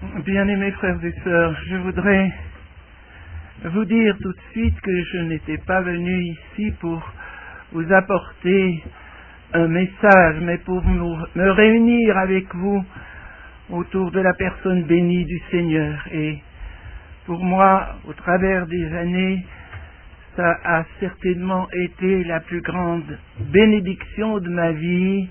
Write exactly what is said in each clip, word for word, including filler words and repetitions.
Bien-aimés frères et sœurs, je voudrais vous dire tout de suite que je n'étais pas venu ici pour vous apporter un message, mais pour nous, me réunir avec vous autour de la personne bénie du Seigneur. Et pour moi, au travers des années, ça a certainement été la plus grande bénédiction de ma vie,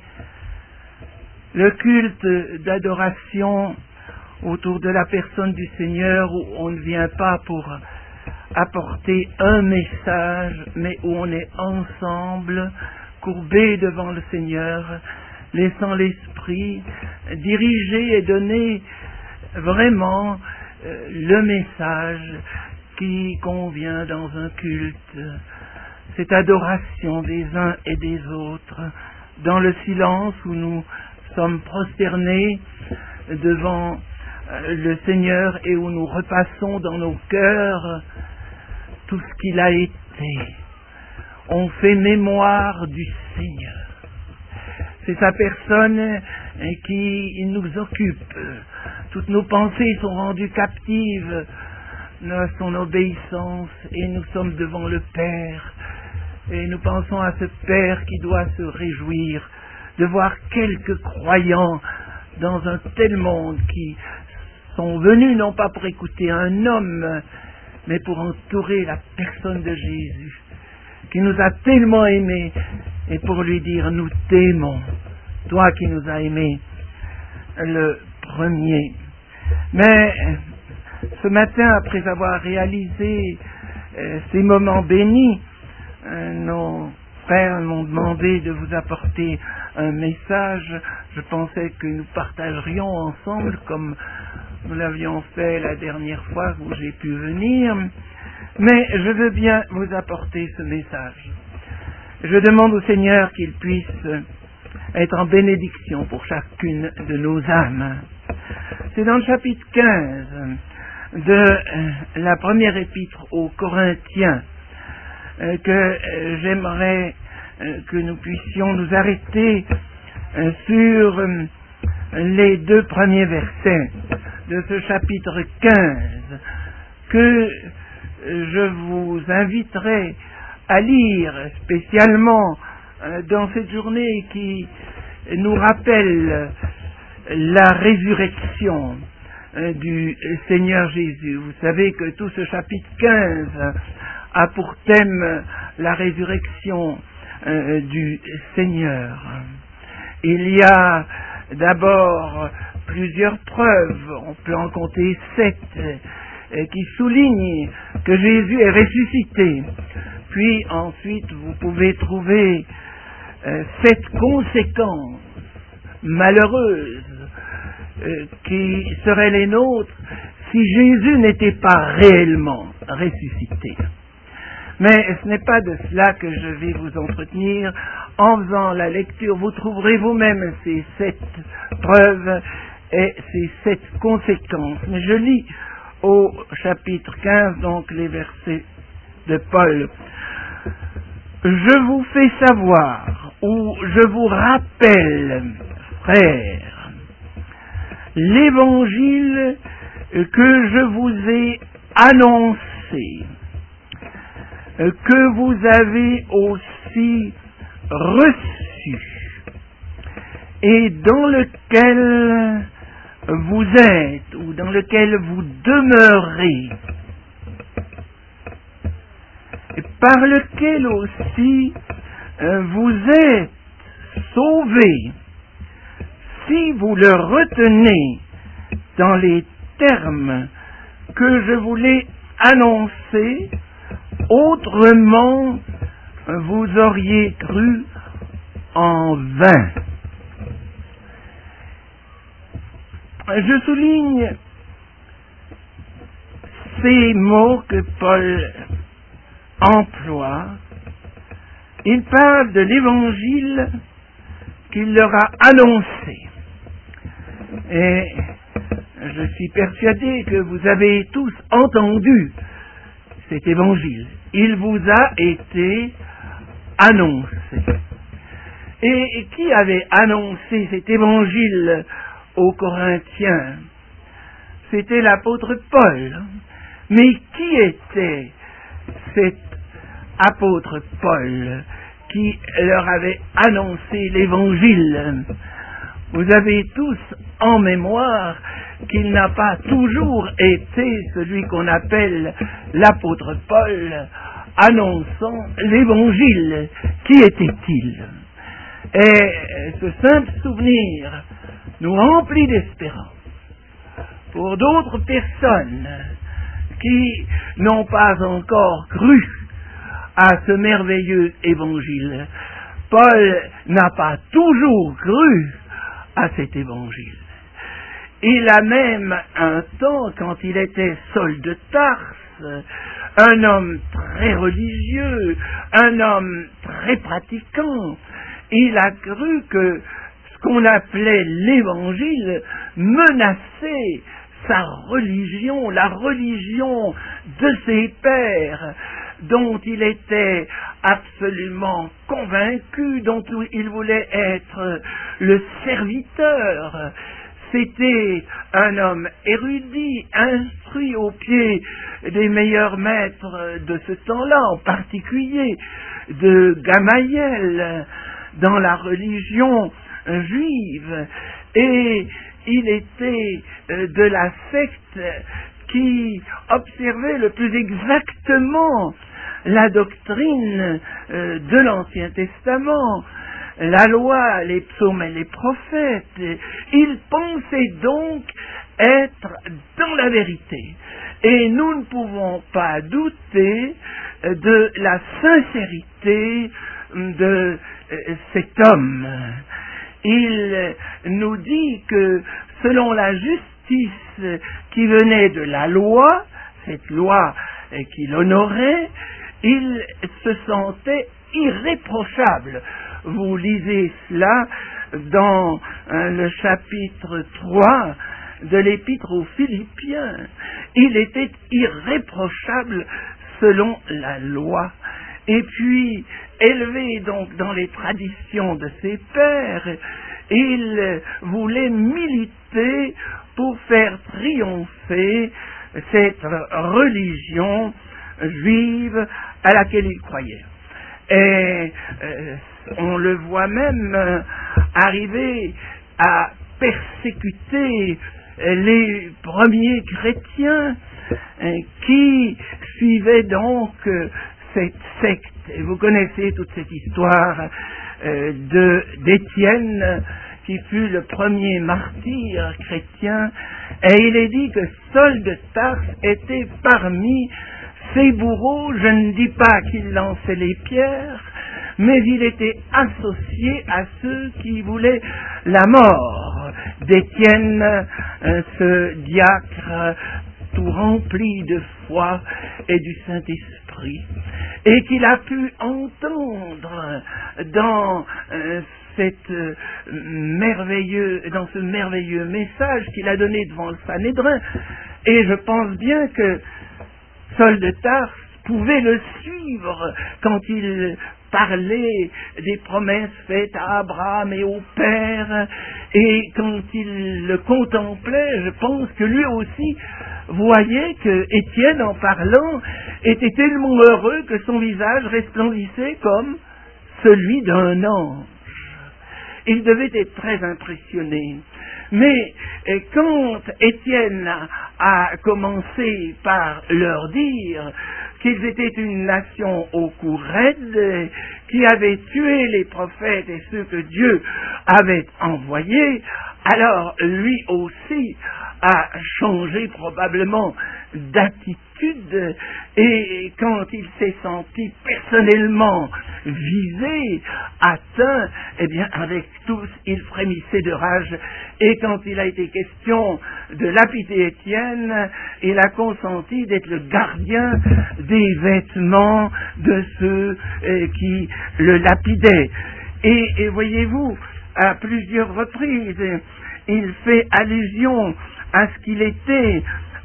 le culte d'adoration autour de la personne du Seigneur, où on ne vient pas pour apporter un message, mais où on est ensemble, courbés devant le Seigneur, laissant l'Esprit diriger et donner vraiment euh, le message qui convient dans un culte, cette adoration des uns et des autres, dans le silence où nous sommes prosternés devant le Seigneur et où nous repassons dans nos cœurs tout ce qu'il a été. On fait mémoire du Seigneur. C'est sa personne qui nous occupe. Toutes nos pensées sont rendues captives à son obéissance et nous sommes devant le Père. Et nous pensons à ce Père qui doit se réjouir de voir quelques croyants dans un tel monde qui sont venus non pas pour écouter un homme, mais pour entourer la personne de Jésus, qui nous a tellement aimés, et pour lui dire, nous t'aimons, toi qui nous as aimés le premier. Mais ce matin, après avoir réalisé euh, ces moments bénis, euh, nos frères m'ont demandé de vous apporter un message. Je pensais que nous partagerions ensemble, comme nous l'avions fait la dernière fois où j'ai pu venir, mais je veux bien vous apporter ce message. Je demande au Seigneur qu'il puisse être en bénédiction pour chacune de nos âmes. C'est dans le chapitre quinze de la première épître aux Corinthiens que j'aimerais que nous puissions nous arrêter sur les deux premiers versets de ce chapitre quinze, que je vous inviterai à lire spécialement dans cette journée qui nous rappelle la résurrection du Seigneur Jésus. Vous savez que tout ce chapitre quinze a pour thème la résurrection du Seigneur. Il y a d'abord plusieurs preuves, on peut en compter sept, qui soulignent que Jésus est ressuscité. Puis ensuite, vous pouvez trouver euh, sept conséquences malheureuses euh, qui seraient les nôtres si Jésus n'était pas réellement ressuscité. Mais ce n'est pas de cela que je vais vous entretenir. En faisant la lecture, vous trouverez vous-même ces sept preuves et ces sept conséquences. Mais je lis au chapitre quinze, donc les versets de Paul. Je vous fais savoir, ou je vous rappelle, frères, l'évangile que je vous ai annoncé, que vous avez aussi reçu, et dans lequel vous êtes, ou dans lequel vous demeurez, et par lequel aussi euh, vous êtes sauvés, si vous le retenez dans les termes que je vous l'ai annoncés, autrement vous auriez cru en vain. Je souligne ces mots que Paul emploie. Il parle de l'évangile qu'il leur a annoncé. Et je suis persuadé que vous avez tous entendu cet évangile. Il vous a été annoncé. Et qui avait annoncé cet évangile aux Corinthiens? c'était l'apôtre Paul. Mais qui était cet apôtre Paul qui leur avait annoncé l'Évangile? Vous avez tous en mémoire qu'il n'a pas toujours été celui qu'on appelle l'apôtre Paul, annonçant l'Évangile. Qui était-il? Et ce simple souvenir nous remplit d'espérance. Pour d'autres personnes qui n'ont pas encore cru à ce merveilleux Évangile, Paul n'a pas toujours cru à cet Évangile. Il a même un temps, quand il était Saul de Tarse, un homme très religieux, un homme très pratiquant, il a cru que ce qu'on appelait l'Évangile menaçait sa religion, la religion de ses pères, dont il était absolument convaincu, dont il voulait être le serviteur. C'était un homme érudit, instruit aux pieds des meilleurs maîtres de ce temps-là, en particulier de Gamaliel, dans la religion juive. Et il était de la secte qui observait le plus exactement la doctrine de l'Ancien Testament, la loi, les psaumes et les prophètes. Il pensait donc être dans la vérité. Et nous ne pouvons pas douter de la sincérité de cet homme. Il nous dit que selon la justice qui venait de la loi, cette loi qu'il honorait, il se sentait irréprochable. Vous lisez cela dans le chapitre trois de l'Épître aux Philippiens. Il était irréprochable selon la loi. Et puis, élevé donc dans les traditions de ses pères, il voulait militer pour faire triompher cette religion juive à laquelle il croyait. Et euh, on le voit même euh, arriver à persécuter les premiers chrétiens euh, qui suivaient donc euh, cette secte. Et vous connaissez toute cette histoire euh, de d'Étienne, qui fut le premier martyr chrétien, et il est dit que Saul de Tarse était parmi ses bourreaux. Je ne dis pas qu'il lançait les pierres, mais il était associé à ceux qui voulaient la mort d'Étienne, euh, ce diacre tout rempli de foi et du Saint-Esprit, et qu'il a pu entendre dans euh, cette euh, merveilleux, dans ce merveilleux message qu'il a donné devant le Sanhédrin. Et je pense bien que Saul de Tarse pouvait le suivre quand il parlait des promesses faites à Abraham et au Père, et quand il le contemplait, je pense que lui aussi voyait que Étienne, en parlant, était tellement heureux que son visage resplendissait comme celui d'un ange. Il devait être très impressionné. Mais quand Étienne a commencé par leur dire qu'ils étaient une nation au cou raide, qui avait tué les prophètes et ceux que Dieu avait envoyés, alors lui aussi a changé probablement d'attitude, et quand il s'est senti personnellement visé, atteint, eh bien avec tous il frémissait de rage, et quand il a été question de lapider Étienne, il a consenti d'être le gardien des vêtements de ceux eh, qui le lapidaient. Et, et voyez-vous, à plusieurs reprises, il fait allusion à ce qu'il était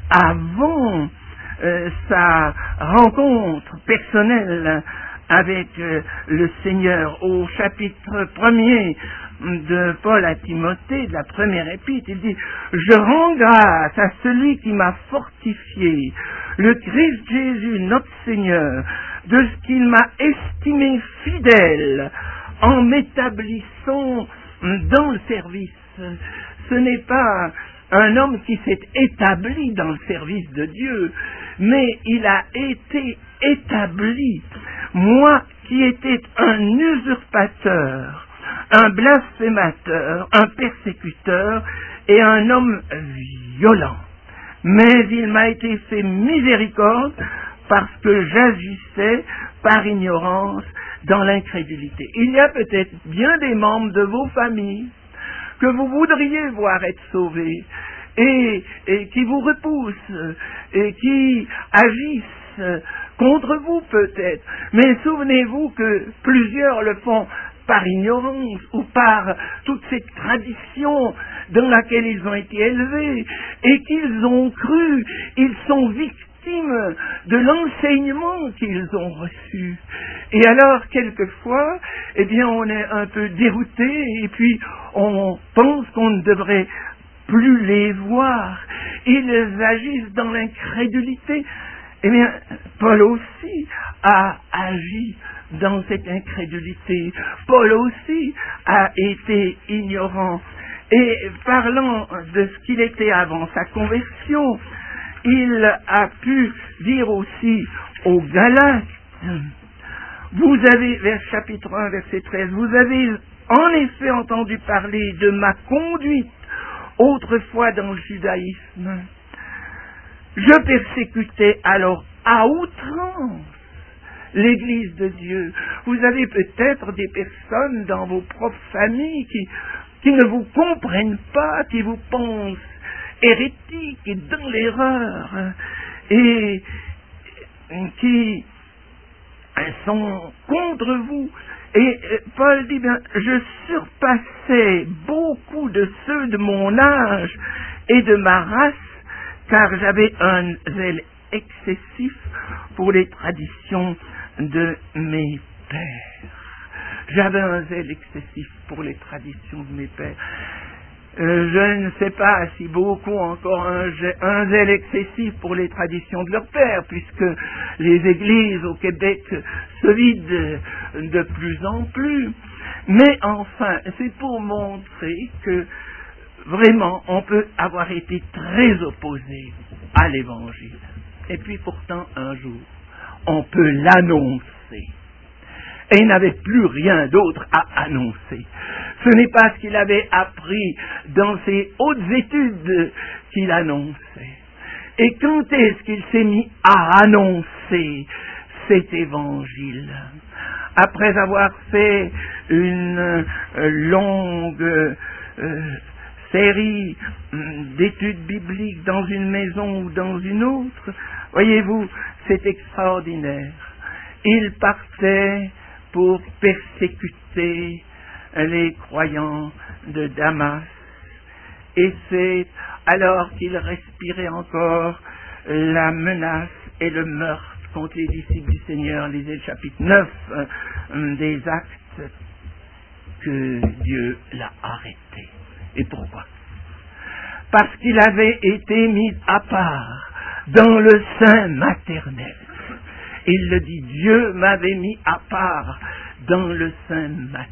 avant euh, sa rencontre personnelle avec euh, le Seigneur. Au chapitre premier de Paul à Timothée, de la première épître. Il dit « Je rends grâce à celui qui m'a fortifié, le Christ Jésus, notre Seigneur, de ce qu'il m'a estimé fidèle en m'établissant dans le service. » Ce n'est pas un homme qui s'est établi dans le service de Dieu, mais il a été établi. Moi qui étais un usurpateur, un blasphémateur, un persécuteur et un homme violent, mais il m'a été fait miséricorde parce que j'agissais par ignorance dans l'incrédulité. Il y a peut-être bien des membres de vos familles que vous voudriez voir être sauvés et, et qui vous repoussent et qui agissent contre vous peut-être. Mais souvenez-vous que plusieurs le font par ignorance ou par toute cette tradition dans laquelle ils ont été élevés et qu'ils ont cru, ils sont victimes de l'enseignement qu'ils ont reçu. Et alors, quelquefois, eh bien, on est un peu dérouté et puis on pense qu'on ne devrait plus les voir. Ils agissent dans l'incrédulité. Eh bien, Paul aussi a agi dans cette incrédulité. Paul aussi a été ignorant. Et parlant de ce qu'il était avant sa conversion, il a pu dire aussi aux Galates, vous avez, vers chapitre un, verset treize, vous avez en effet entendu parler de ma conduite autrefois dans le judaïsme. Je persécutais alors à outrance l'Église de Dieu. Vous avez peut-être des personnes dans vos propres familles qui, qui ne vous comprennent pas, qui vous pensent hérétiques et dans l'erreur, et qui sont contre vous. Et Paul dit bien, je surpassais beaucoup de ceux de mon âge et de ma race, car j'avais un zèle excessif pour les traditions de mes pères. J'avais un zèle excessif pour les traditions de mes pères. Euh, je ne sais pas si beaucoup ont encore un, un zèle excessif pour les traditions de leur père, puisque les églises au Québec se vident de plus en plus. Mais enfin, c'est pour montrer que vraiment, on peut avoir été très opposé à l'Évangile. Et puis pourtant, un jour, on peut l'annoncer. Et il n'avait plus rien d'autre à annoncer. Ce n'est pas ce qu'il avait appris dans ses hautes études qu'il annonçait. Et quand est-ce qu'il s'est mis à annoncer cet Évangile? Après avoir fait une longue euh, série d'études bibliques dans une maison ou dans une autre, voyez-vous, c'est extraordinaire. Il partait pour persécuter les croyants de Damas. Et c'est alors qu'il respirait encore la menace et le meurtre contre les disciples du Seigneur, lisez le chapitre neuf euh, des Actes, que Dieu l'a arrêté. Et pourquoi? Parce qu'il avait été mis à part dans le sein maternel. Il le dit, Dieu m'avait mis à part dans le sein maternel.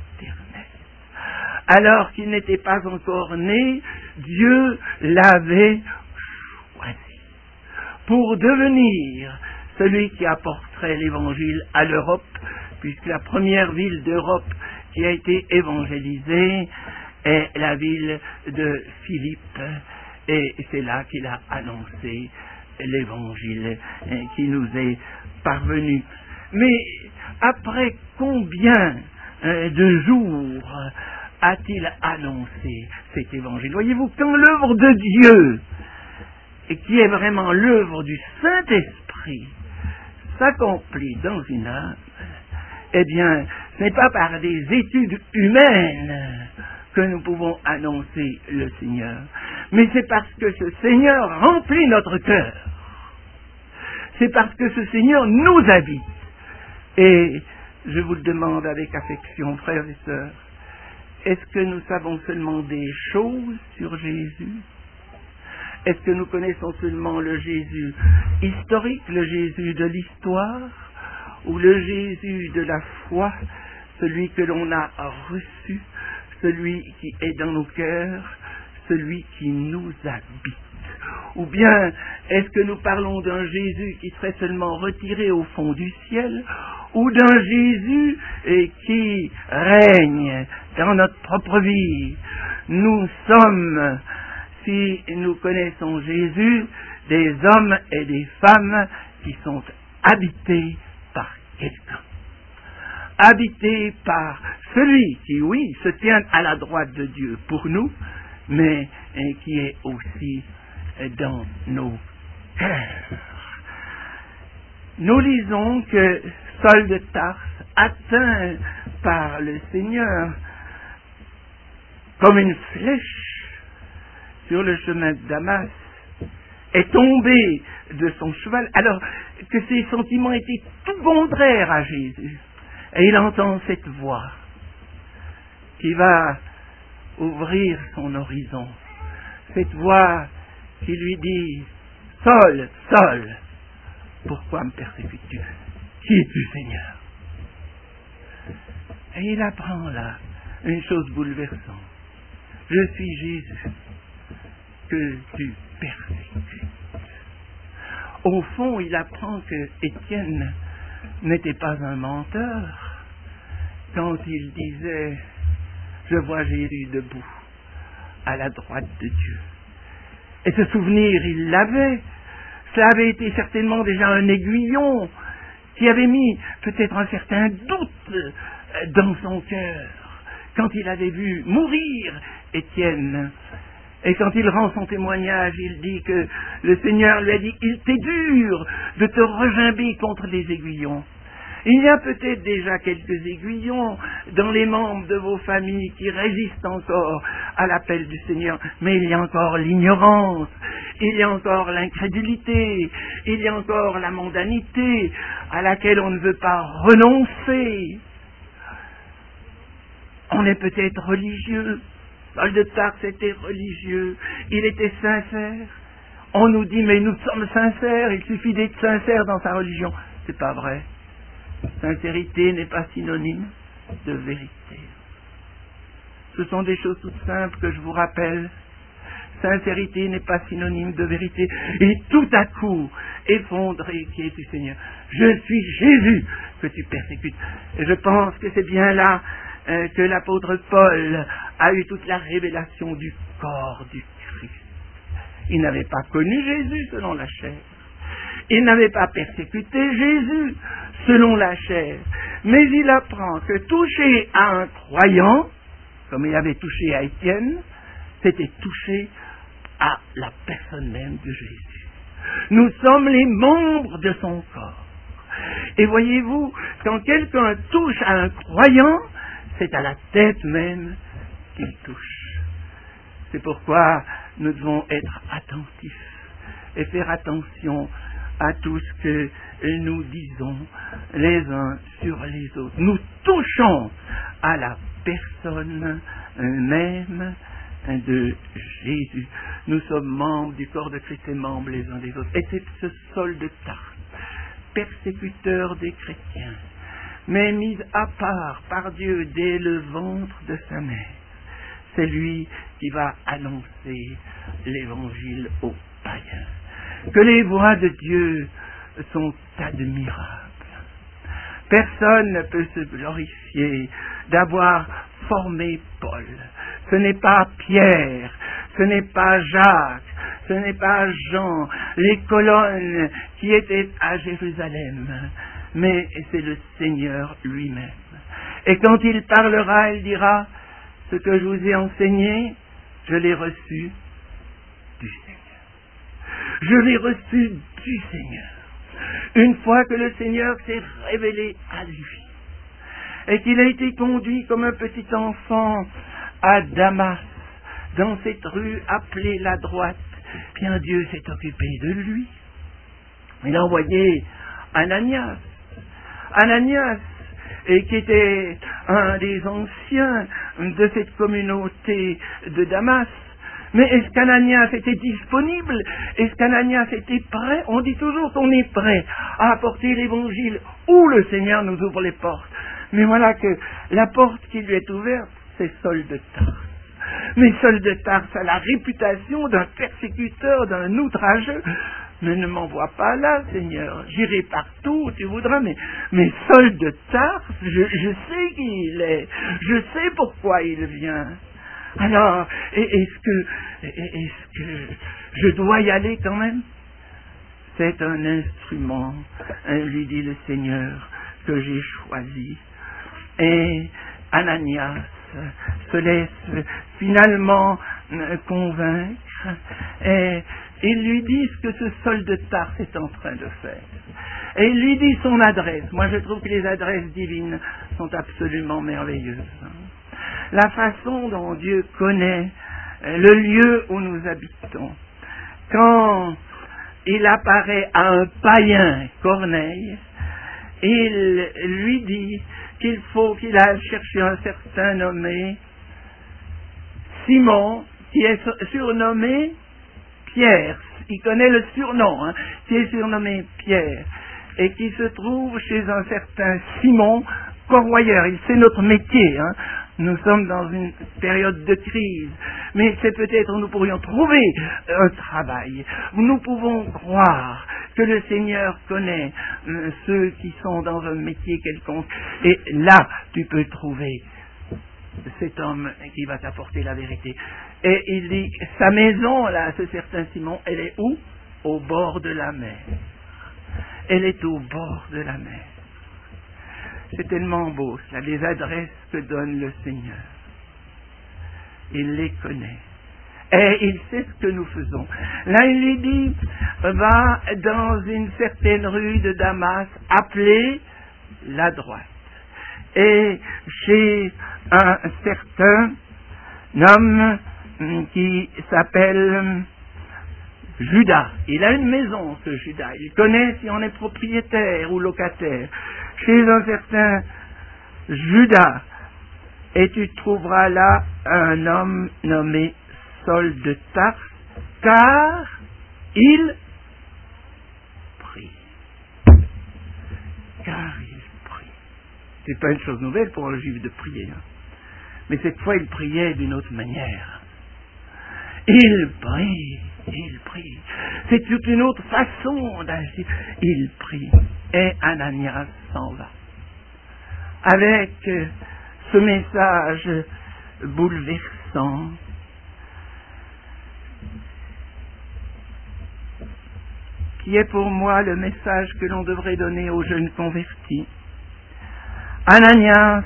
Alors qu'il n'était pas encore né, Dieu l'avait choisi pour devenir celui qui apporterait l'évangile à l'Europe, puisque la première ville d'Europe qui a été évangélisée est la ville de Philippe, et c'est là qu'il a annoncé l'évangile qui nous est parvenu. Mais après combien de jours a-t-il annoncé cet évangile? Voyez-vous, quand l'œuvre de Dieu, et qui est vraiment l'œuvre du Saint-Esprit, s'accomplit dans une âme, eh bien, ce n'est pas par des études humaines que nous pouvons annoncer le Seigneur, mais c'est parce que ce Seigneur remplit notre cœur. C'est parce que ce Seigneur nous habite. Et je vous le demande avec affection, frères et sœurs, est-ce que nous savons seulement des choses sur Jésus? Est-ce que nous connaissons seulement le Jésus historique, le Jésus de l'histoire, ou le Jésus de la foi, celui que l'on a reçu, celui qui est dans nos cœurs, celui qui nous habite? Ou bien est-ce que nous parlons d'un Jésus qui serait seulement retiré au fond du ciel, ou d'un Jésus eh, qui règne dans notre propre vie? Nous sommes, si nous connaissons Jésus, des hommes et des femmes qui sont habités par quelqu'un. Habités par celui qui, oui, se tient à la droite de Dieu pour nous, mais eh, qui est aussi dans nos cœurs. Nous lisons que Saul de Tarse, atteint par le Seigneur comme une flèche sur le chemin de Damas, est tombé de son cheval, alors que ses sentiments étaient tout contraires à Jésus. Et il entend cette voix qui va ouvrir son horizon. Cette voix qui lui dit: Saul, Saul, pourquoi me persécutes-tu? Qui es-tu, Seigneur? Et il apprend là une chose bouleversante. Je suis Jésus que tu persécutes. Au fond, il apprend que Étienne n'était pas un menteur quand il disait: je vois Jésus debout à la droite de Dieu. Et ce souvenir, il l'avait. Cela avait été certainement déjà un aiguillon qui avait mis peut-être un certain doute dans son cœur quand il avait vu mourir Étienne. Et quand il rend son témoignage, il dit que le Seigneur lui a dit: il t'est dur de te regimber contre les aiguillons. Il y a peut-être déjà quelques aiguillons dans les membres de vos familles qui résistent encore à l'appel du Seigneur, mais il y a encore l'ignorance, il y a encore l'incrédulité, il y a encore la mondanité à laquelle on ne veut pas renoncer. On est peut-être religieux. Saul de Tarse était religieux, il était sincère. On nous dit: mais nous sommes sincères, il suffit d'être sincère dans sa religion. C'est pas vrai. Sincérité n'est pas synonyme de vérité. Ce sont des choses toutes simples que je vous rappelle. Sincérité n'est pas synonyme de vérité. Et tout à coup, effondré, qui es-tu, Seigneur? Je suis Jésus que tu persécutes. Et je pense que c'est bien là euh, que l'apôtre Paul a eu toute la révélation du corps du Christ. Il n'avait pas connu Jésus selon la chair. Il n'avait pas persécuté Jésus selon la chair. Mais il apprend que toucher à un croyant, comme il avait touché à Étienne, c'était toucher à la personne même de Jésus. Nous sommes les membres de son corps. Et voyez-vous, quand quelqu'un touche à un croyant, c'est à la tête même qu'il touche. C'est pourquoi nous devons être attentifs et faire attention à tout ce que nous disons les uns sur les autres. Nous touchons à la personne même de Jésus. Nous sommes membres du corps de Christ et membres les uns des autres. Et c'est ce Saul de Tarse, persécuteur des chrétiens, mais mis à part par Dieu dès le ventre de sa mère. C'est lui qui va annoncer l'évangile aux païens. Que les voies de Dieu sont admirables. Personne ne peut se glorifier d'avoir formé Paul. Ce n'est pas Pierre, ce n'est pas Jacques, ce n'est pas Jean, les colonnes qui étaient à Jérusalem, mais c'est le Seigneur lui-même. Et quand il parlera, il dira: ce que je vous ai enseigné, je l'ai reçu du Seigneur. Je l'ai reçu du Seigneur. Une fois que le Seigneur s'est révélé à lui, et qu'il a été conduit comme un petit enfant à Damas, dans cette rue appelée la droite, bien Dieu s'est occupé de lui. Il a envoyé Ananias. Ananias, et qui était un des anciens de cette communauté de Damas. Mais est-ce qu'Ananias était disponible? Est-ce qu'Ananias était prêt? On dit toujours qu'on est prêt à apporter l'évangile où le Seigneur nous ouvre les portes. Mais voilà que la porte qui lui est ouverte, c'est Saul de Tarse. Mais Saul de Tarse a la réputation d'un persécuteur, d'un outrageux. Mais ne m'envoie pas là, Seigneur. J'irai partout où tu voudras, mais, mais Saul de Tarse, je, je sais qui il est. Je sais pourquoi il vient. Alors, est-ce que, est-ce que je dois y aller quand même? C'est un instrument, lui dit le Seigneur, que j'ai choisi. Et Ananias se laisse finalement convaincre et il lui dit ce que ce Saul de Tarse est en train de faire. Et il lui dit son adresse. Moi je trouve que les adresses divines sont absolument merveilleuses. La façon dont Dieu connaît le lieu où nous habitons. Quand il apparaît à un païen, Corneille, il lui dit qu'il faut qu'il aille chercher un certain nommé Simon, qui est surnommé Pierre. Il connaît le surnom, hein, qui est surnommé Pierre, et qui se trouve chez un certain Simon, corroyeur. Il sait notre métier, hein. Nous sommes dans une période de crise, mais c'est peut-être où nous pourrions trouver un travail, où nous pouvons croire que le Seigneur connaît euh, ceux qui sont dans un métier quelconque. Et là, tu peux trouver cet homme qui va t'apporter la vérité. Et il dit, sa maison, là, ce certain Simon, elle est où? Au bord de la mer. Elle est au bord de la mer. C'est tellement beau, cela, les adresses que donne le Seigneur. Il les connaît. Et il sait ce que nous faisons. Là, il lui dit, va dans une certaine rue de Damas, appelée la droite. Et chez un certain homme qui s'appelle Judas. Il a une maison, ce Judas. Il connaît si on est propriétaire ou locataire. Chez un certain Judas. Et tu trouveras là un homme nommé Saul de Tarse, car il prie. Car il prie. C'est pas une chose nouvelle pour un juif de prier. Hein. Mais cette fois, il priait d'une autre manière. Il prie, il prie. C'est toute une autre façon d'agir. Il prie. Et Ananias s'en va. Avec ce message bouleversant, qui est pour moi le message que l'on devrait donner aux jeunes convertis. Ananias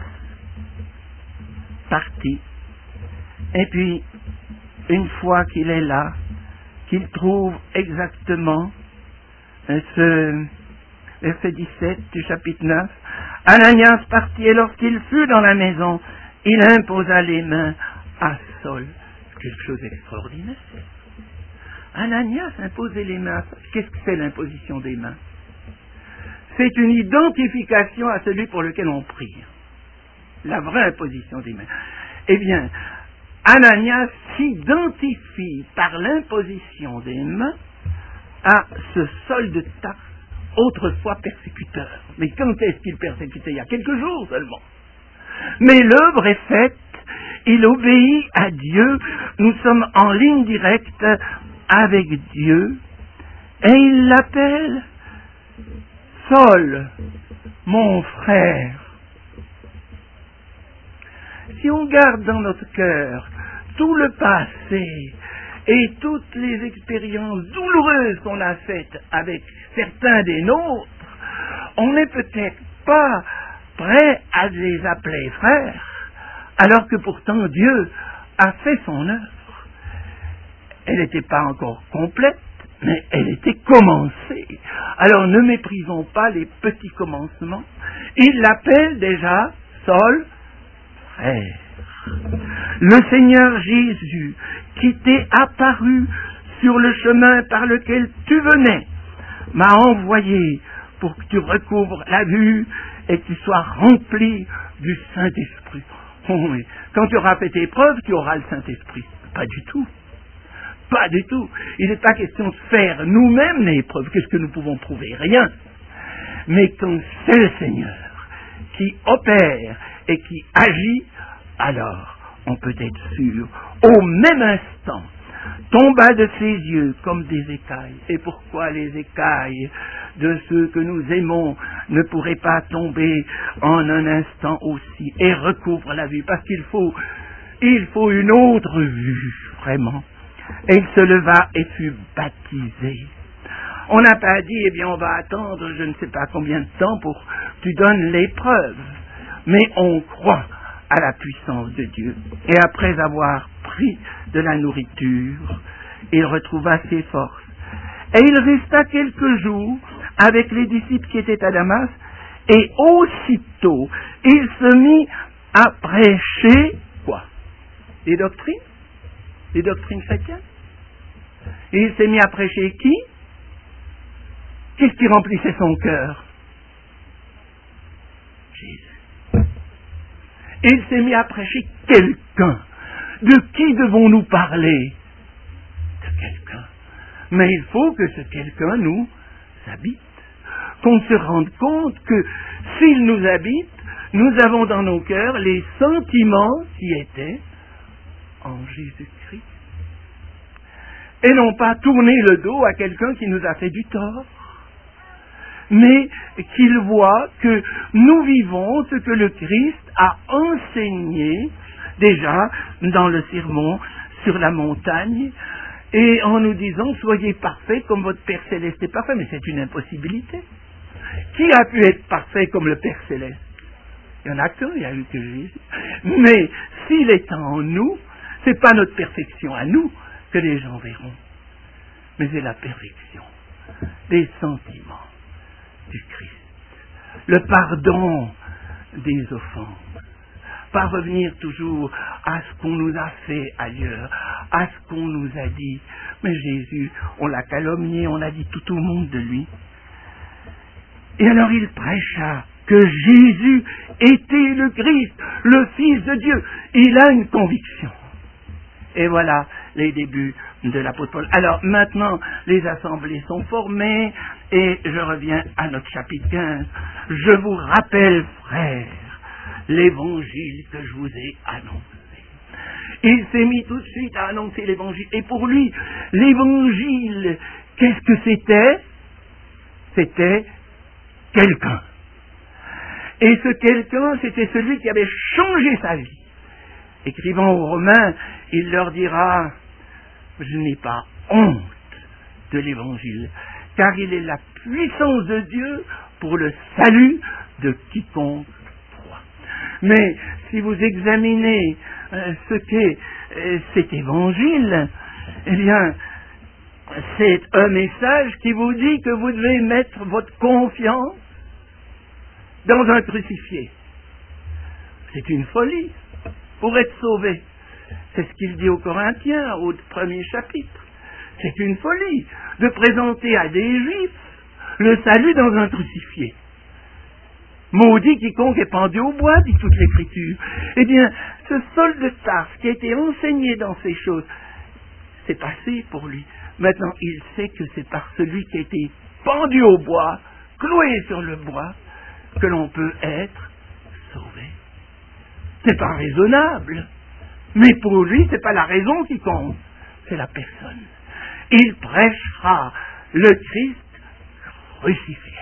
partit, et puis, une fois qu'il est là, qu'il trouve exactement ce verset dix-sept du chapitre neuf, Ananias partit, et lorsqu'il fut dans la maison, il imposa les mains à Saul. Quelque chose d'extraordinaire. Ananias imposait les mains. Qu'est-ce que c'est l'imposition des mains? C'est une identification à celui pour lequel on prie. La vraie imposition des mains. Eh bien, Ananias s'identifie par l'imposition des mains à ce Saul de Tarse, autrefois persécuteur. Mais quand est-ce qu'il persécutait? Il y a quelques jours seulement. Mais l'œuvre est faite, il obéit à Dieu, nous sommes en ligne directe avec Dieu, et il l'appelle Saul, mon frère. Si on garde dans notre cœur tout le passé et toutes les expériences douloureuses qu'on a faites avec certains des nôtres, on n'est peut-être pas prêt à les appeler frères, alors que pourtant Dieu a fait son œuvre. Elle n'était pas encore complète, mais elle était commencée. Alors ne méprisons pas les petits commencements. Il l'appelle déjà Saul, frère. Le Seigneur Jésus, qui t'est apparu sur le chemin par lequel tu venais, m'a envoyé pour que tu recouvres la vue et que tu sois rempli du Saint-Esprit. Oh, mais quand tu auras fait tes preuves, tu auras le Saint-Esprit. Pas du tout. Pas du tout. Il n'est pas question de faire nous-mêmes les preuves. Qu'est-ce que nous pouvons prouver? Rien. Mais quand c'est le Seigneur qui opère et qui agit, alors on peut être sûr, au même instant, tomba de ses yeux comme des écailles. Et pourquoi les écailles de ceux que nous aimons ne pourraient pas tomber en un instant aussi et recouvre la vue? Parce qu'il faut, il faut une autre vue, vraiment. Et il se leva et fut baptisé. On n'a pas dit, eh bien, on va attendre je ne sais pas combien de temps pour que tu donnes l'épreuve. Mais on croit à la puissance de Dieu. Et après avoir pris de la nourriture, il retrouva ses forces. Et il resta quelques jours avec les disciples qui étaient à Damas, et aussitôt, il se mit à prêcher, quoi? Les doctrines? Les doctrines chrétiennes? Et il s'est mis à prêcher qui? Qu'est-ce qui remplissait son cœur? Jésus. Il s'est mis à prêcher quelqu'un. De qui devons-nous parler? De quelqu'un. Mais il faut que ce quelqu'un nous habite. Qu'on se rende compte que s'il nous habite, nous avons dans nos cœurs les sentiments qui étaient en Jésus-Christ. Et non pas tourner le dos à quelqu'un qui nous a fait du tort, mais qu'il voit que nous vivons ce que le Christ a enseigné déjà dans le sermon sur la montagne, et en nous disant, soyez parfaits comme votre Père Céleste est parfait. Mais c'est une impossibilité. Qui a pu être parfait comme le Père Céleste? Il y en a qu'un, il n'y a eu que Jésus. Mais s'il est en nous, c'est pas notre perfection à nous que les gens verront, mais c'est la perfection des sentiments du Christ, le pardon des offenses, pas revenir toujours à ce qu'on nous a fait ailleurs, à ce qu'on nous a dit. Mais Jésus, on l'a calomnié, on a dit tout au monde de lui. Et alors il prêcha que Jésus était le Christ, le Fils de Dieu. Il a une conviction. Et voilà les débuts de l'apôtre Paul. Alors maintenant, les assemblées sont formées et je reviens à notre chapitre quinze. Je vous rappelle, frères, l'évangile que je vous ai annoncé. Il s'est mis tout de suite à annoncer l'évangile. Et pour lui, l'évangile, qu'est-ce que c'était? C'était quelqu'un. Et ce quelqu'un, c'était celui qui avait changé sa vie. Écrivant aux Romains, il leur dira, je n'ai pas honte de l'évangile, car il est la puissance de Dieu pour le salut de quiconque croit. Mais si vous examinez euh, ce qu'est euh, cet évangile, eh bien, c'est un message qui vous dit que vous devez mettre votre confiance dans un crucifié. C'est une folie pour être sauvé. C'est ce qu'il dit aux Corinthiens au premier chapitre. C'est une folie de présenter à des Juifs le salut dans un crucifié. Maudit quiconque est pendu au bois, dit toute l'Écriture. Eh bien, ce Saul de Tarse qui a été enseigné dans ces choses, c'est passé pour lui. Maintenant, il sait que c'est par celui qui a été pendu au bois, cloué sur le bois, que l'on peut être sauvé. C'est pas raisonnable. Mais pour lui, c'est pas la raison qui compte, c'est la personne. Il prêchera le Christ crucifié.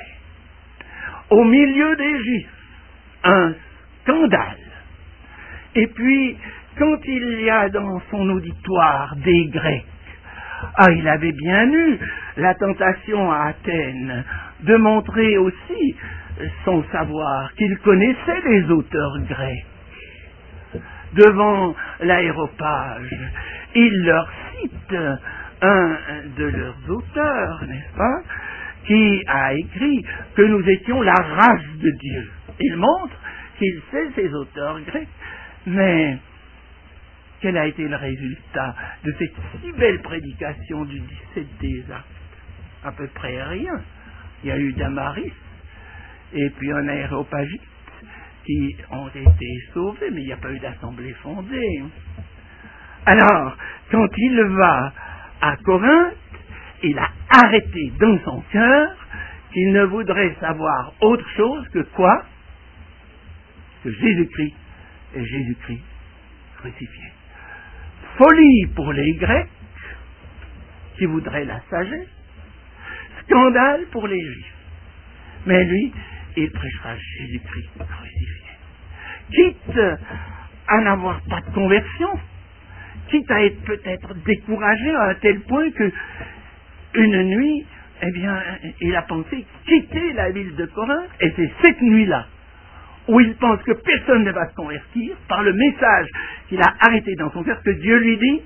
Au milieu des Juifs, un scandale. Et puis, quand il y a dans son auditoire des Grecs, ah, il avait bien eu la tentation à Athènes de montrer aussi son savoir, qu'il connaissait les auteurs grecs. Devant l'aéropage, il leur cite un de leurs auteurs, n'est-ce pas, qui a écrit que nous étions la race de Dieu. Il montre qu'il sait ces auteurs grecs. Mais quel a été le résultat de cette si belle prédication du dix-sept des Actes? À peu près rien. Il y a eu Damaris, et puis un aréopagite qui ont été sauvés, mais il n'y a pas eu d'assemblée fondée. Alors, quand il va à Corinthe, il a arrêté dans son cœur qu'il ne voudrait savoir autre chose que quoi? Que Jésus-Christ et Jésus-Christ crucifié. Folie pour les Grecs qui voudraient la sagesse, scandale pour les Juifs. Mais lui, il prêchera Jésus-Christ crucifié. Quitte à n'avoir pas de conversion, quitte à être peut-être découragé à un tel point que une nuit, eh bien, il a pensé quitter la ville de Corinthe, et c'est cette nuit-là où il pense que personne ne va se convertir, par le message qu'il a arrêté dans son cœur, que Dieu lui dit,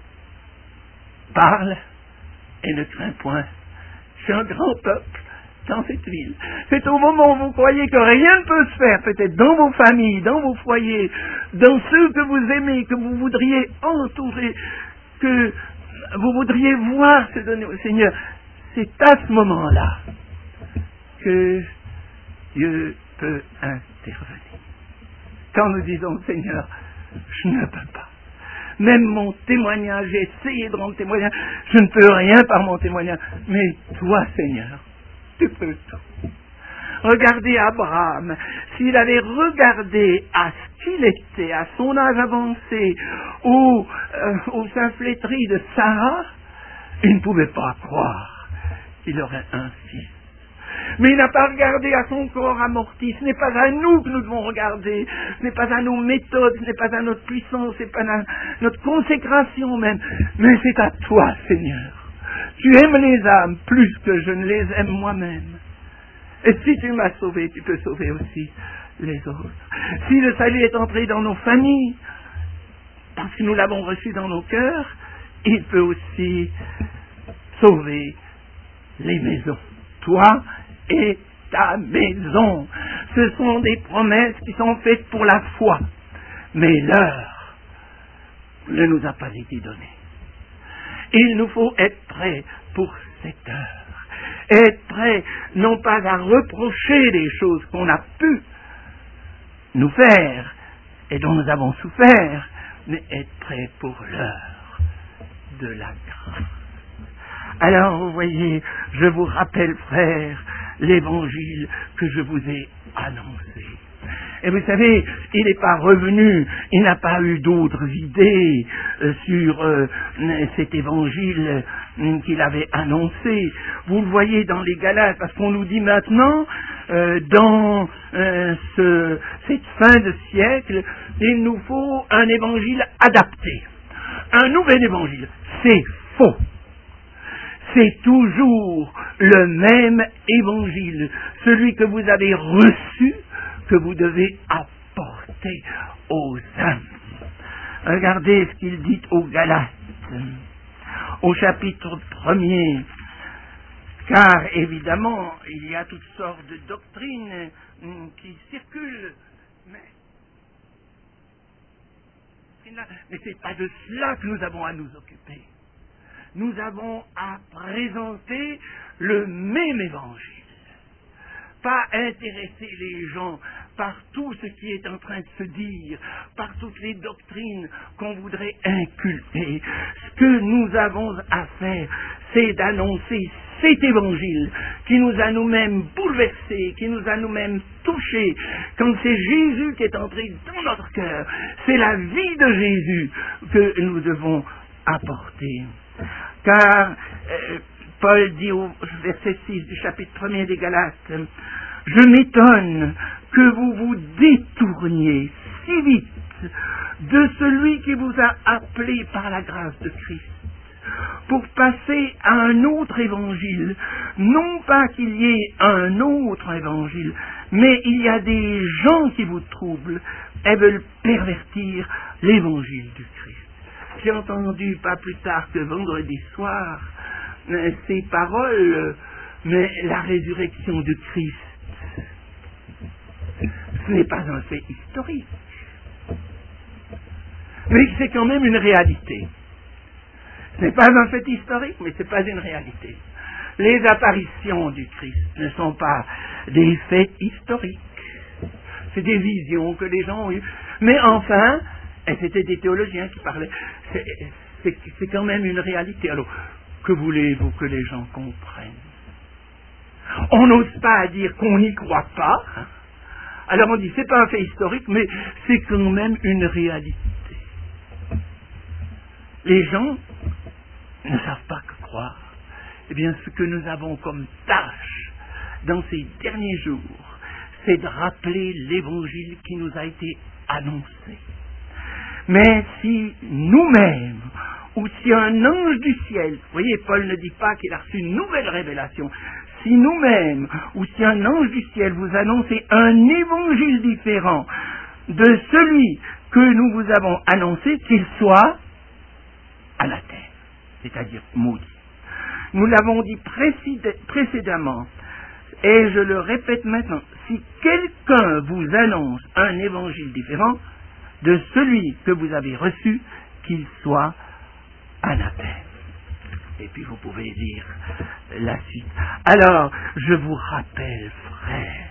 parle et ne crains point. Je suis un grand peuple dans cette ville. C'est au moment où vous croyez que rien ne peut se faire, peut-être dans vos familles, dans vos foyers, dans ceux que vous aimez, que vous voudriez entourer, que vous voudriez voir se donner au Seigneur. C'est à ce moment-là que Dieu peut intervenir. Quand nous disons, Seigneur, je ne peux pas. Même mon témoignage, j'ai essayé de rendre témoignage, je ne peux rien par mon témoignage. Mais toi, Seigneur, tu peux tout. Regardez Abraham, s'il avait regardé à ce qu'il était, à son âge avancé, ou euh, aux inflétries de Sarah, il ne pouvait pas croire qu'il aurait un fils. Mais il n'a pas regardé à son corps amorti. Ce n'est pas à nous que nous devons regarder. Ce n'est pas à nos méthodes, ce n'est pas à notre puissance, ce n'est pas à notre consécration même. Mais c'est à toi, Seigneur. Tu aimes les âmes plus que je ne les aime moi-même. Et si tu m'as sauvé, tu peux sauver aussi les autres. Si le salut est entré dans nos familles, parce que nous l'avons reçu dans nos cœurs, il peut aussi sauver les maisons. Toi et ta maison. Ce sont des promesses qui sont faites pour la foi. Mais l'heure ne nous a pas été donnée. Il nous faut être prêts pour cette heure. Être prêts non pas à reprocher les choses qu'on a pu nous faire et dont nous avons souffert, mais être prêts pour l'heure de la grâce. Alors, vous voyez, je vous rappelle, frères, l'évangile que je vous ai annoncé. Et vous savez, il n'est pas revenu, il n'a pas eu d'autres idées euh, sur euh, cet évangile euh, qu'il avait annoncé. Vous le voyez dans les Galates, parce qu'on nous dit maintenant, euh, dans euh, ce, cette fin de siècle, il nous faut un évangile adapté. Un nouvel évangile. C'est faux. C'est toujours le même évangile, celui que vous avez reçu, que vous devez apporter aux âmes. Regardez ce qu'il dit aux Galates, au chapitre premier, car évidemment, il y a toutes sortes de doctrines qui circulent, mais, mais ce n'est pas de cela que nous avons à nous occuper. Nous avons à présenter le même évangile. Pas intéresser les gens par tout ce qui est en train de se dire, par toutes les doctrines qu'on voudrait inculper. Ce que nous avons à faire, c'est d'annoncer cet évangile qui nous a nous-mêmes bouleversés, qui nous a nous-mêmes touchés. Quand c'est Jésus qui est entré dans notre cœur, c'est la vie de Jésus que nous devons apporter. Car euh, Paul dit au verset six du chapitre premier des Galates, « Je m'étonne que vous vous détourniez si vite de celui qui vous a appelé par la grâce de Christ, pour passer à un autre évangile, non pas qu'il y ait un autre évangile, mais il y a des gens qui vous troublent et veulent pervertir l'évangile du Christ. » J'ai entendu, pas plus tard que vendredi soir, ces paroles, mais la résurrection de Christ, ce n'est pas un fait historique, mais c'est quand même une réalité. Ce n'est pas un fait historique, mais ce n'est pas une réalité. Les apparitions du Christ ne sont pas des faits historiques. C'est des visions que les gens ont eues. Mais enfin, et c'était des théologiens qui parlaient, c'est, c'est, c'est quand même une réalité. Alors, que voulez-vous que les gens comprennent? On n'ose pas dire qu'on n'y croit pas. Hein? Alors on dit, c'est pas un fait historique, mais c'est quand même une réalité. Les gens ne savent pas que croire. Eh bien, ce que nous avons comme tâche dans ces derniers jours, c'est de rappeler l'évangile qui nous a été annoncé. Mais si nous-mêmes, ou si un ange du ciel, vous voyez, Paul ne dit pas qu'il a reçu une nouvelle révélation, si nous-mêmes, ou si un ange du ciel vous annonce un évangile différent de celui que nous vous avons annoncé, qu'il soit anathème, c'est-à-dire maudit. Nous l'avons dit précédemment, et je le répète maintenant, si quelqu'un vous annonce un évangile différent de celui que vous avez reçu, qu'il soit anathème. Et puis vous pouvez dire la suite. Alors, je vous rappelle, frères,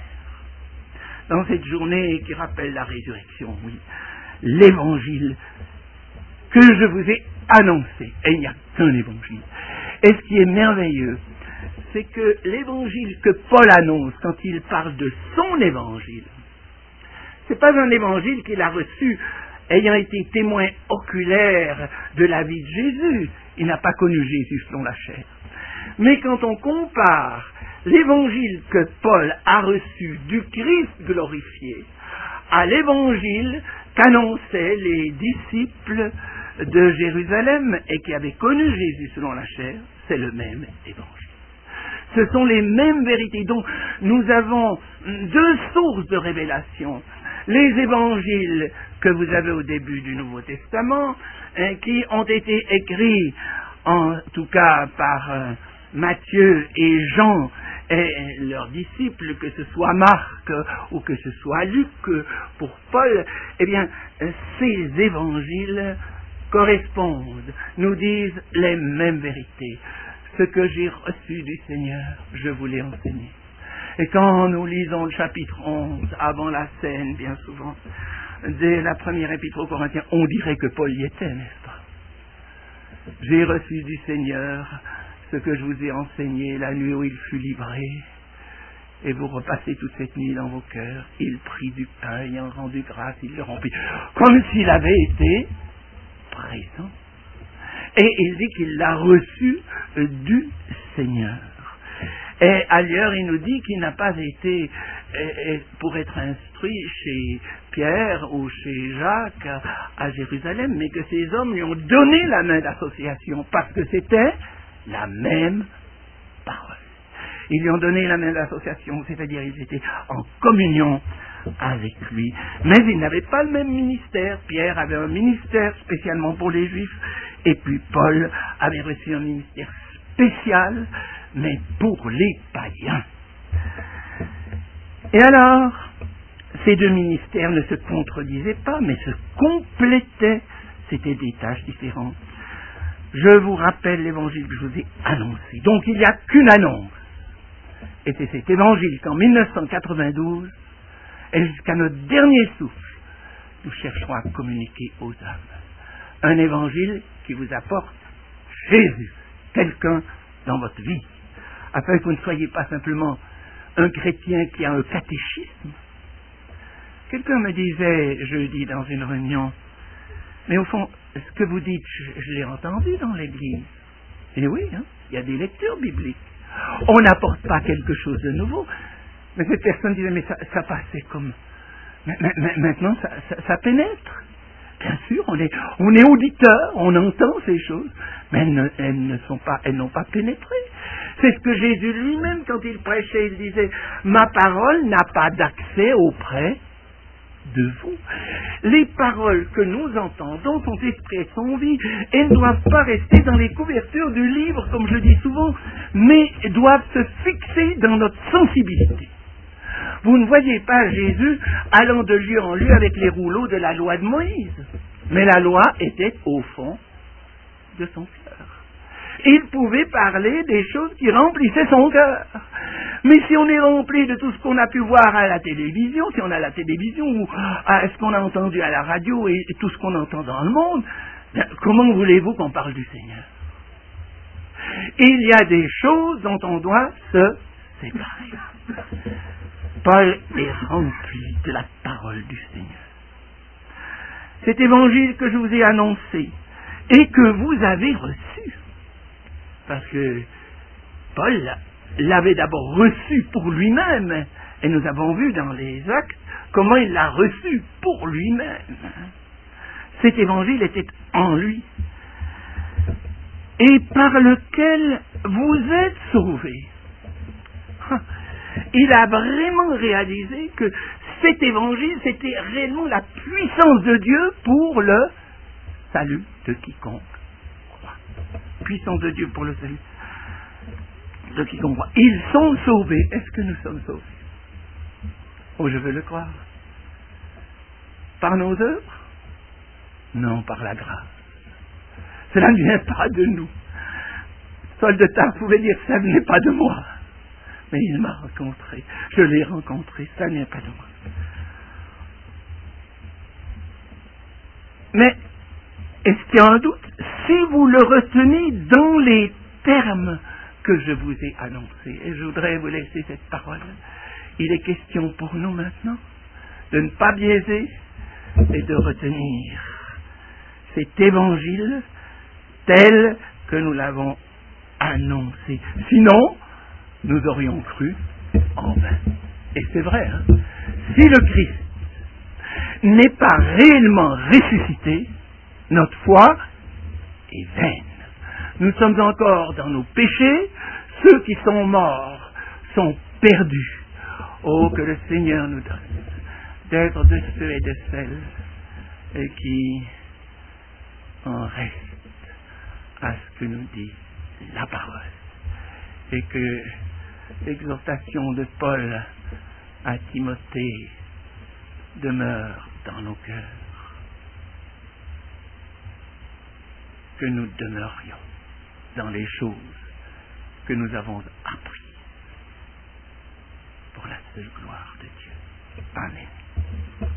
dans cette journée qui rappelle la résurrection, oui, l'évangile que je vous ai annoncé, et il n'y a qu'un évangile. Et ce qui est merveilleux, c'est que l'évangile que Paul annonce quand il parle de son évangile, c'est pas un évangile qu'il a reçu ayant été témoin oculaire de la vie de Jésus. Il n'a pas connu Jésus selon la chair. Mais quand on compare l'évangile que Paul a reçu du Christ glorifié à l'évangile qu'annonçaient les disciples de Jérusalem et qui avaient connu Jésus selon la chair, c'est le même évangile. Ce sont les mêmes vérités. Donc nous avons deux sources de révélation. Les évangiles que vous avez au début du Nouveau Testament, hein, qui ont été écrits, en tout cas par euh, Matthieu et Jean et leurs disciples, que ce soit Marc euh, ou que ce soit Luc euh, pour Paul, eh bien, euh, ces évangiles correspondent, nous disent les mêmes vérités. Ce que j'ai reçu du Seigneur, je vous l'ai enseigné. Et quand nous lisons le chapitre onze, avant la scène, bien souvent, de la première épître aux Corinthiens, on dirait que Paul y était, n'est-ce pas? J'ai reçu du Seigneur ce que je vous ai enseigné la nuit où il fut livré, et vous repassez toute cette nuit dans vos cœurs. Il prit du pain, ayant rendu grâce, il le remplit, comme s'il avait été présent. Et il dit qu'il l'a reçu du Seigneur. Et ailleurs, il nous dit qu'il n'a pas été, et, et pour être instruit chez Pierre ou chez Jacques à, à Jérusalem, mais que ces hommes lui ont donné la main d'association parce que c'était la même parole. Ils lui ont donné la main d'association, c'est-à-dire ils étaient en communion avec lui. Mais ils n'avaient pas le même ministère. Pierre avait un ministère spécialement pour les Juifs, et puis Paul avait reçu un ministère spécial, mais pour les païens. Et alors, ces deux ministères ne se contredisaient pas, mais se complétaient. C'était des tâches différentes. Je vous rappelle l'évangile que je vous ai annoncé. Donc il n'y a qu'une annonce. Et c'est cet évangile qu'en mille neuf cent quatre-vingt-douze, et jusqu'à notre dernier souffle, nous chercherons à communiquer aux âmes. Un évangile qui vous apporte Jésus, quelqu'un dans votre vie, afin que vous ne soyez pas simplement un chrétien qui a un catéchisme. Quelqu'un me disait jeudi dans une réunion, mais au fond, ce que vous dites, je, je l'ai entendu dans l'église. Et oui, hein, il y a des lectures bibliques. On n'apporte pas quelque chose de nouveau. Mais cette personne disait, mais ça, ça passait comme... Mais, mais, mais maintenant, ça, ça, ça pénètre. Bien sûr, on est, on est auditeur, on entend ces choses, mais elles, ne, elles ne sont pas, elles n'ont pas pénétré. C'est ce que Jésus lui-même, quand il prêchait, il disait, ma parole n'a pas d'accès auprès de vous. Les paroles que nous entendons sont esprit et sont vie, elles ne doivent pas rester dans les couvertures du livre, comme je le dis souvent, mais doivent se fixer dans notre sensibilité. Vous ne voyez pas Jésus allant de lieu en lieu avec les rouleaux de la loi de Moïse, mais la loi était au fond de son cœur. Il pouvait parler des choses qui remplissaient son cœur. Mais si on est rempli de tout ce qu'on a pu voir à la télévision, si on a la télévision ou à ce qu'on a entendu à la radio et tout ce qu'on entend dans le monde, bien, comment voulez-vous qu'on parle du Seigneur? Il y a des choses dont on doit se séparer. Paul est rempli de la parole du Seigneur. Cet évangile que je vous ai annoncé et que vous avez reçu, parce que Paul l'avait d'abord reçu pour lui-même, et nous avons vu dans les Actes comment il l'a reçu pour lui-même. Cet évangile était en lui, et par lequel vous êtes sauvés. Il a vraiment réalisé que cet évangile, c'était réellement la puissance de Dieu pour le salut de quiconque croit. Puissance de Dieu pour le salut de quiconque croit. Ils sont sauvés. Est-ce que nous sommes sauvés? Oh, je veux le croire. Par nos œuvres? Non, par la grâce. Cela ne vient pas de nous. Saul de Tarse pouvait dire, ça ne vient pas de moi. Mais il m'a rencontré. Je l'ai rencontré. Ça ne vient pas de moi. Mais, est-ce qu'il y a un doute? Si vous le retenez dans les termes que je vous ai annoncés, et je voudrais vous laisser cette parole, il est question pour nous maintenant de ne pas biaiser et de retenir cet évangile tel que nous l'avons annoncé. Sinon, nous aurions cru en vain. Et c'est vrai, hein? Si le Christ n'est pas réellement ressuscité, notre foi est vaine. Nous sommes encore dans nos péchés, ceux qui sont morts sont perdus. Oh, que le Seigneur nous donne d'être de ceux et de celles et qui en restent à ce que nous dit la parole. Et que l'exhortation de Paul à Timothée demeure dans nos cœurs. Que nous demeurions dans les choses que nous avons apprises pour la seule gloire de Dieu. Amen.